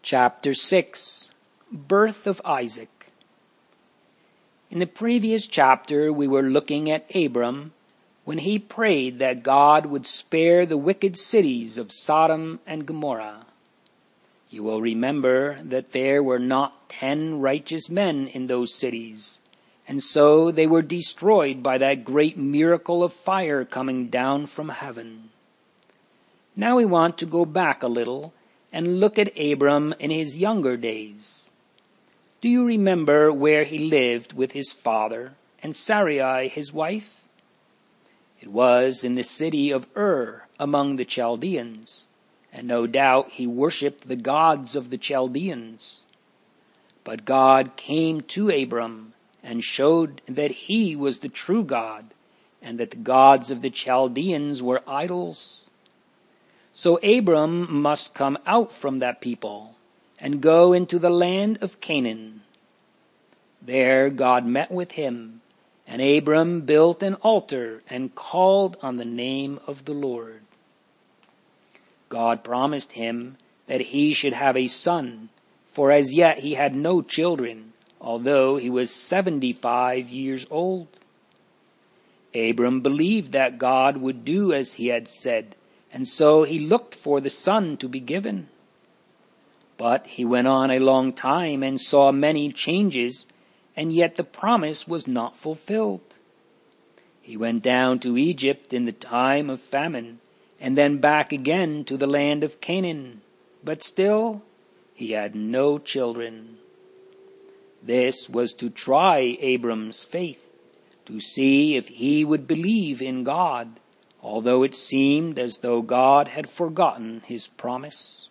Chapter 6. Birth of Isaac. In the previous chapter we were looking at Abram when he prayed that God would spare the wicked cities of Sodom and Gomorrah. You will remember that there were not 10 righteous men in those cities, and so they were destroyed by that great miracle of fire coming down from heaven. Now we want to go back a little and look at Abram in his younger days. Do you remember where he lived with his father and Sarai his wife? It was in the city of Ur among the Chaldeans, and no doubt he worshipped the gods of the Chaldeans. But God came to Abram and showed that he was the true God, and that the gods of the Chaldeans were idols. So Abram must come out from that people and go into the land of Canaan. There God met with him, and Abram built an altar and called on the name of the Lord. God promised him that he should have a son, for as yet he had no children, although he was 75 years old. Abram believed that God would do as he had said, and so he looked for the son to be given. But he went on a long time and saw many changes, and yet the promise was not fulfilled. He went down to Egypt in the time of famine, and then back again to the land of Canaan, but still he had no children. This was to try Abram's faith, to see if he would believe in God, although it seemed as though God had forgotten his promise.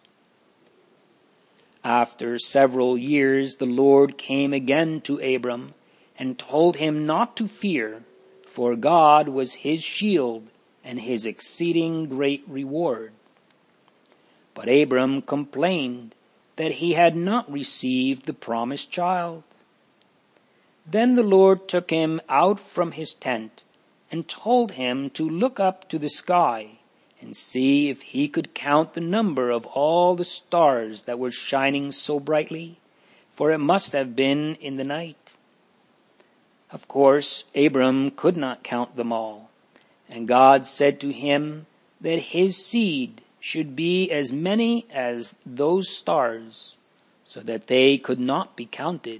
After several years, the Lord came again to Abram and told him not to fear, for God was his shield and his exceeding great reward. But Abram complained that he had not received the promised child. Then the Lord took him out from his tent and told him to look up to the sky and see if he could count the number of all the stars that were shining so brightly, for it must have been in the night. Of course, Abram could not count them all, and God said to him that his seed should be as many as those stars, so that they could not be counted.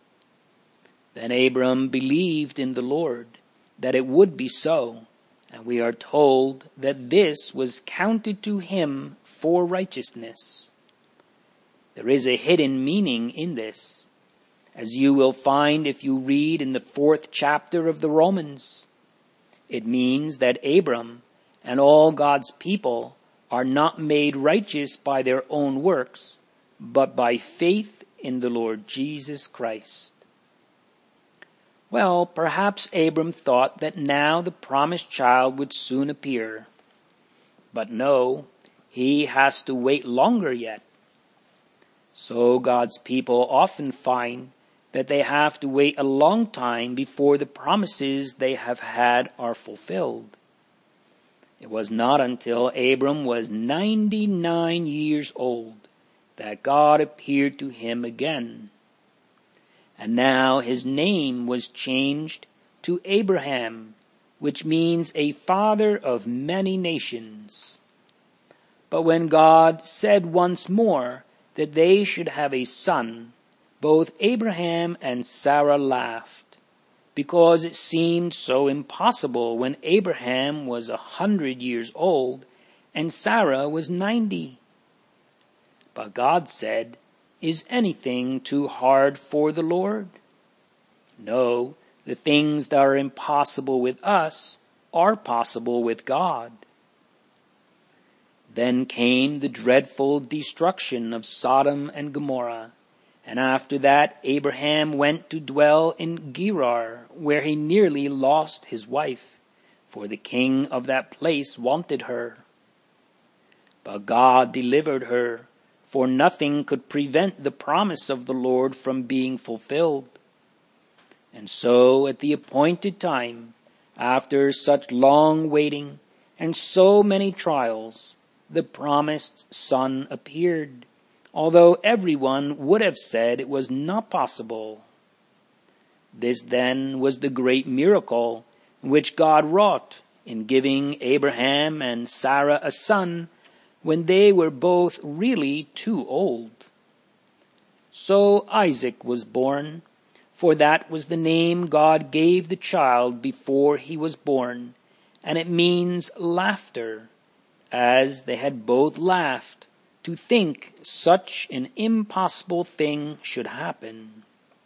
Then Abram believed in the Lord, that it would be so, and we are told that this was counted to him for righteousness. There is a hidden meaning in this, as you will find if you read in the 4th chapter of the Romans. It means that Abram and all God's people are not made righteous by their own works, but by faith in the Lord Jesus Christ. Well, perhaps Abram thought that now the promised child would soon appear. But no, he has to wait longer yet. So God's people often find that they have to wait a long time before the promises they have had are fulfilled. It was not until Abram was 99 years old that God appeared to him again. And now his name was changed to Abraham, which means a father of many nations. But when God said once more that they should have a son, both Abraham and Sarah laughed, because it seemed so impossible when Abraham was 100 years old and Sarah was 90. But God said, "Is anything too hard for the Lord?" No, the things that are impossible with us are possible with God. Then came the dreadful destruction of Sodom and Gomorrah, and after that Abraham went to dwell in Gerar, where he nearly lost his wife, for the king of that place wanted her. But God delivered her, for nothing could prevent the promise of the Lord from being fulfilled. And so at the appointed time, after such long waiting and so many trials, the promised son appeared, although everyone would have said it was not possible. This then was the great miracle which God wrought in giving Abraham and Sarah a son when they were both really too old. So Isaac was born, for that was the name God gave the child before he was born, and it means laughter, as they had both laughed to think such an impossible thing should happen.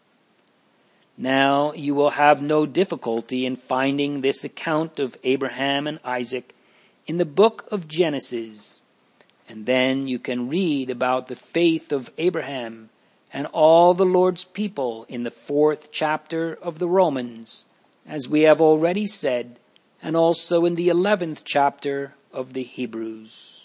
Now you will have no difficulty in finding this account of Abraham and Isaac in the book of Genesis, and then you can read about the faith of Abraham and all the Lord's people in the 4th chapter of the Romans, as we have already said, and also in the 11th chapter of the Hebrews.